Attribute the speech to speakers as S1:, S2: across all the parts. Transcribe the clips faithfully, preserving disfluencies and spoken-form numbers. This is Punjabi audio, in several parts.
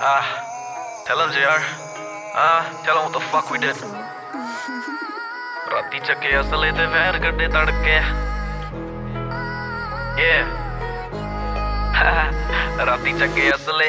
S1: Ah, tell him, J R. Ah, tell him what the fuck we did. ਰਾਤੀ ਚੱਕੇ ਅਸਲੇ ਤੇ ਵੈਰ ਗੱਡੇ ਤੜਕੇ Yeah. ਰਾਤੀ ਚੱਕੇ ਅਸਲੇ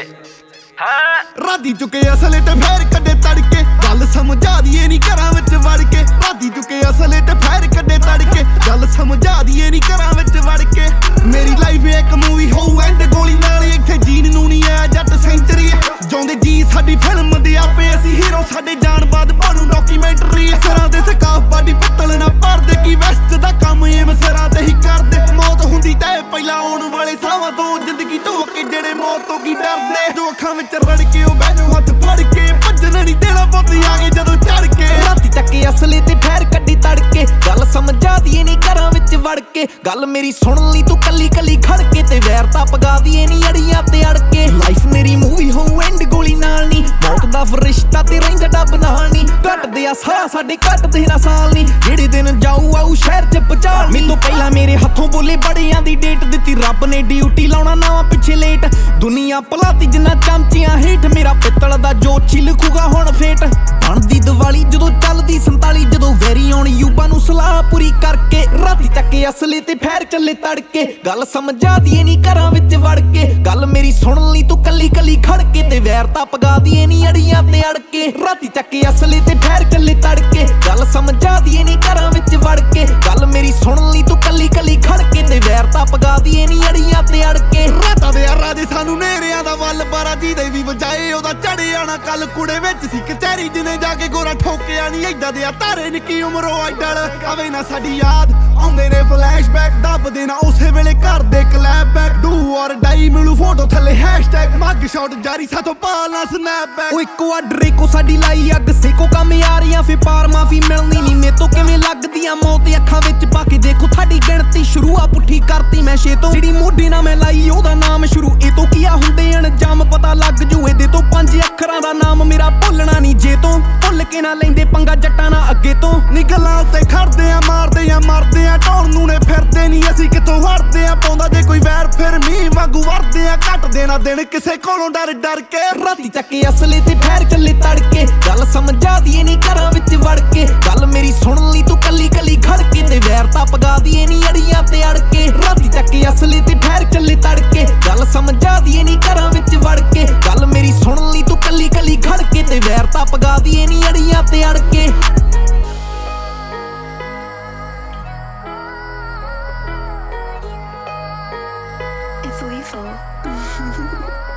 S1: ਹਾਂ
S2: ਰਾਤੀ ਚੁੱਕੇ ਅਸਲੇ ਤੇ ਫੇਰ ਕੱਢੇ ਤੜਕੇ ਗੱਲ ਸਮਝਾ ਦੀਏ ਨੀ ਘਰਾਂ ਵਿੱਚ ਵੜ ਕੇ ਰਾਤੀ ਚੁੱਕੇ ਅਸਲੇ ਤੇ ਫੇਰ ਕੱਢੇ ਤੜਕੇ ਗੱਲ ਸਮਝਾ ਦੀਏ ਨੀ ਘਰਾਂ ਵਿੱਚ ਵੜ ਕੇ ਮੇਰੀ ਲਾਈਫ ਇੱਕ ਮੂਵੀ ਹੋਊ ਐਂਡ ਗੋਲੀ ਨਾਲ ਇੱਥੇ ਜੀਨ ਨੂੰ ਨਹੀਂ ਆ ਜੱਟ ਸੈਂਚਰੀ ਜਾਉਂਦੇ ਜੀ ਸਾਡੀ ਫਿਲਮ ਦੇ ਆਪੇ ਅਸੀਂ ਹੀਰੋ ਸਾਡੇ ਜਾਨ ਬਾਦ ਬਣੂ ਡਾਕੂਮੈਂਟਰੀ ਸਰਾਂ ਦੇ ਸਕਾਫ ਬਾਡੀ ਪੱਤਲ ਨਾ ਭਰਦੇ ਕੀ ਵੈਸਟ ਦਾ ਕੰਮ ਇਹ ਮਸਰਾਂ ਤੇ ਹੀ ਕਰਦੇ ਮੌਤ ਹੁੰਦੀ ਤੇ ਪਹਿਲਾਂ ਆਉਣ ਵਾਲੇ ਸਾਵਾਂ ਤੋਂ ਜ਼ਿੰਦਗੀ ਤੋਂ ਕਿ ਜਿਹੜੇ ਮੌਤ ਤੋਂ ਕੀ ਡਰਦੇ ਜੋ ਅੱਖਾਂ ਵਿੱਚ ਰੜ ਕੇ ਉਹ ਬੈਠੋ ਹੱਥ ਫੜ ਕੇ ਭੱਜਣ ਨਹੀਂ ਦੇਣਾ ਪੁੱਤ ਆ ਗਏ ਜਦੋਂ ਚੜ ਕੇ
S3: ਰਾਤੀ ਚੱਕੇ ਅਸਲੇ ਤੇ ਫੇਰ ਕੱਢੀ ਤੜਕੇ ਗੱਲ ਸਮਝਾ ਦੀਏ ਨੀ ਘਰਾਂ ਵਿੱਚ ਵੜ ਕੇ ਗੱਲ ਮੇਰੀ ਸੁਣ ਲਈ ਤੂੰ ਕੱਲੀ ਕੱਲੀ ਖੜ ਕੇ ਤੇ ਵੈਰ ਤਾਂ ਪਗਾ ਦੀਏ ਨੀ ਅੜੀਆਂ ਤੇ ਅੜ ਕੇ ਲਾਈਫ ਮੇਰੀ ਮੂਵੀ ਹੋਊ ਐਂਡ ਗੋਲੀ ਨਾਲ ਨੀ ਮੌਤ ਦਾ ਫਰਿਸ਼ਤਾ ਤੇ ਰਹਿੰਦਾ ਡੱਬ ਨਾਲ ਨੀ ਘੱਟਦੇ ਆ ਸਾਹ ਸਾਡੇ ਘੱਟਦੇ ਨਾ ਸਾਲ ਨੀ ਜਿਹੜੇ ਦਿਨ ਜਾਊ ਆਊ ਸ਼ਹਿਰ ਚ ਪਚਾਲ ਨੀ ਮੈਨੂੰ ਪਹਿਲਾਂ ਮੇਰੇ ਹੱਥੋਂ ਬੋਲੇ ਬੜਿਆਂ ਦੀ ਡੇਟ ਦਿੱਤੀ ਰੱਬ ਨੇ ਡਿਊਟੀ ਲਾਉਣਾ ਨਾ ਪਿੱਛੇ ਲੇਟ ਦੁਨੀਆ ਭਲਾਤੀ ਜਿੰਨਾ ਚਮਚੀਆਂ ਹੇਠ ਮੇਰਾ ਪਿੱਤਲ ਦਾ ਜੋਛੀ ਲਿਖੂਗਾ ਹੁਣ ਫੇਟ ਬਣਦੀ ਦੀਵਾਲੀ ਜਦੋਂ ਚੱਲਦੀ ਸੰਤਾਲੀ ਜਦੋਂ ਵੈਰੀ ਆਉਣ ਯੂਬਾ ਨੂੰ ਸਲਾਹ ਪੂਰੀ ਕਰਕੇ ਰਾਤੀ ਚੱਕੇ ਅਸਲੇ ਤੇ ਫੇਰ ਚੱਲੇ ਤੜਕੇ ਗੱਲ ਸਮਝਾ ਦੀਏ ਨੀ ਘਰਾਂ ਵਿੱਚ ਵੜ ਕੇ ਗੱਲ ਮੇਰੀ ਸੁਣ ਲਈ ਤੂੰ ਕੱਲੀ ਕੱਲੀ ਖੜ ਕੇ ਤੇ ਵੈਰ ਤਾਂ ਪਗਾ ਦੀਏ ਨੀ ਅੜੀਆਂ ਤੇ ਅੜ ਕੇ ਰਾਤੀ ਚੱਕੇ ਅਸਲੇ ਤੇ ਫੇਰ ਚੱਲੇ ਤੜਕੇ ਗੱਲ ਸਮਝਾ ਦੀਏ ਨੀ ਘਰਾਂ ਵਿੱਚ ਵੜ ਕੇ ਗੱਲ ਮੇਰੀ ਸੁਣ ਲਈ ਤੂੰ ਕੱਲੀ ਕੱਲੀ ਖੜ ਕੇ ਤੇ ਵੈਰ ਤਾਂ ਪਗਾ ਦੀਏ ਨੀ ਅੜੀਆਂ ਤੇ ਅੜ ਕੇ
S2: ਰਾਤਾਂ ਦੇ ਆ ਰਾਜੇ ਸਾਨੂੰ ਨੇਰਿਆਂ ਦਾ ਵੱਲ ਬਾਰਾ ਜੀ ਦੇ ਵੀ ਵਜਾਏ ਉਹਦਾ ਚੜਿਆ ਨਾ ਕੱਲ ਕੁੜੇ ਵਿੱਚ ਸੀ ਕਚਹਿਰੀ ਜਿਹਨੇ ਜਾ ਕੇ ਗੋਰਾ ਠੋਕਿਆ ਨਹੀਂ ਏਦਾਂ ਦੇ ਆ ਤਾਰੇ ਨਿੱਕੀ ਉਮਰੋਂ ਆਈਡਲ ਆਵੇ ਨਾ ਸਾਡੀ ਯਾਦ ਆਉਂਦੇ ਨੇ ਫਲੈਸ਼ਬੈਕ ਦੱਬਦੇ ਨਾ ਉਸੇ ਵੇਲੇ ਘਰ ਦੇ ਕਲੈਪ ਬੈਕ ਡੂ ਔਰ ਡਾਈ ਮਿਲੂ ਫੋਟੋ ਥੱਲੇ ਹੈਸ਼ਟੈਗ ਮੱਗ ਸ਼ਾਟ ਜਾਰੀ ਸਾਥੋਂ ਪਾਲਣਾ ਸਨੈਪਬੈਕ
S3: ਉਹ ਇੱਕੋ ਆਡਰੇ ਕੋ ਸਾਡੀ ਲਾਈ ਅੱਗ ਸੇਕੋ ਕੰਮ ਯਾਰੀਆਂ ਫੇ ਪਾਰ ਮਾਫੀ ਮਿਲਣੀ ਨਹੀਂ ਮੇਤੋਂ ਕਿਵੇਂ ਲੱਗਦੀਆਂ ਮੌਤ ਅੱਖਾਂ ਵਿੱਚ ਪਾ ਕੇ ਦੇਖੋ ਸਾਡੀ ਗਿਣਤੀ ਸ਼ੁਰੂ ਆ ਪੁੱਠੀ ਕਰਤੀ ਮੈਂ ਛੇ ਤੋਂ ਜਿਹੜੀ ਮੋਢੇ ਨਾਲ ਮੈਂ ਲਾਈ ਉਹਦਾ ਨਾਮ ਸ਼ੁਰੂ ਇਹ ਤੋਂ ਕੀ ਆ ਹੁੰਦੇ ਅਣਜਾਮ ਪਤਾ ਲੱਗ ਜੂ ਇਹਦੇ ਤੋਂ ਪੰਜ ਅੱਖਰਾਂ ਦਾ ਨਾਮ ਮੇਰਾ ਭੁੱਲਣਾ ਨਹੀਂ ਜੇ ਤੋਂ ਭੁੱਲ ਕੇ ਨਾ ਲੈਂਦੇ ਪੰਗਾ ਜੱਟਾਂ ਨਾਲ ਅੱਗੇ ਤੋਂ
S2: ਨਿਕਲਾਂ ਉੱਤੇ ਖੜਦੇ ਆ ਮਾਰਦੇ ਆ ਮਰਦੇ ਆ ਢੋਲ ਨੂੰ ਨੇ ਫਿਰਦੇ ਨਹੀਂ ਅਸੀਂ ਕਿੱਥੋਂ ਹਟਦੇ ਆ ਪਾਉਂਦਾ ਜੇ ਕੋਈ ਵੈਰ ਫਿਰ ਮੀਂਹ ਵਾਂਗੂ ਵਰਦੇ ਆ ਘੱਟ ਦੇਣਾ ਦਿਨ ਕਿਸੇ ਕੋਲੋਂ ਡਰ ਡਰ ਕੇ
S3: ਰਾਤੀ ਚੱਕੇ ਅਸਲੇ ਤੇ ਫੇਰ ਚੱਲੇ ਤੜਕੇ ਗੱਲ ਸਮਝਾ ਦੀਏ ਨੀ ਘਰਾਂ ਵਿੱਚ ਵੜ ਕੇ ਗੱਲ ਮੇਰੀ ਸੁਣ ਲਈ ਤੂੰ ਕੱਲੀ ਕੱਲੀ ਖੜ ਕੇ ਤੇ ਵੈਰ ਤਾਂ ਪਗਾ ਦੀਏ ਨੀ ਅੜੀਆਂ ਤੇ ਅੜ ਕੇ ਰਾਤੀ ਚੱਕੇ ਅਸਲੇ ਤੇ ਫੇਰ ਚੱਲੇ ਤੜਕੇ ਗੱਲ ਸਮਝਾ ਦੀਏ ਨੀ ਘਰਾਂ ਵਿੱਚ ਵੜ ਕੇ ਗੱਲ ਮੇਰੀ ਸੁਣ ਲਈ ਤੂੰ ਕੱਲੀ ਕੱਲੀ ਖੜ ਕੇ ਤੇ ਵੈਰ ਤਾਂ ਪਗਾ ਦੀਏ ਨੀ ਅੜੀਆਂ ਤੇ ਅੜ ਕੇ
S4: It's lethal.